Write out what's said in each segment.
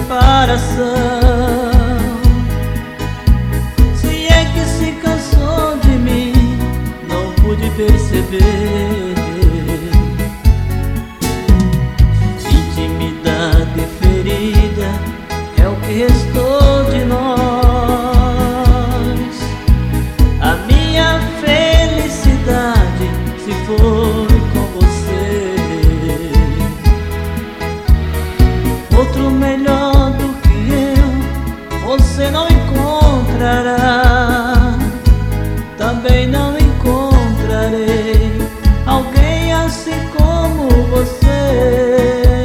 separação. Se é que se cansou de mim, não pude perceber. Intimidade ferida é o que restou de nós. A minha felicidade se foi com você. Outro melhor do que eu você não encontrará. Também não encontrarei alguém assim como você.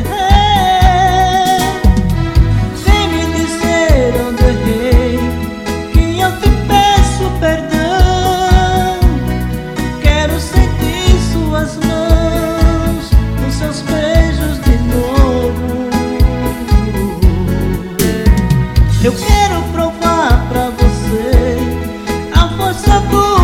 Vem me dizer onde errei, que eu te peço perdão. Quero sentir suas mãos, os seus beijos de novo. Eu quero provar pra você a força do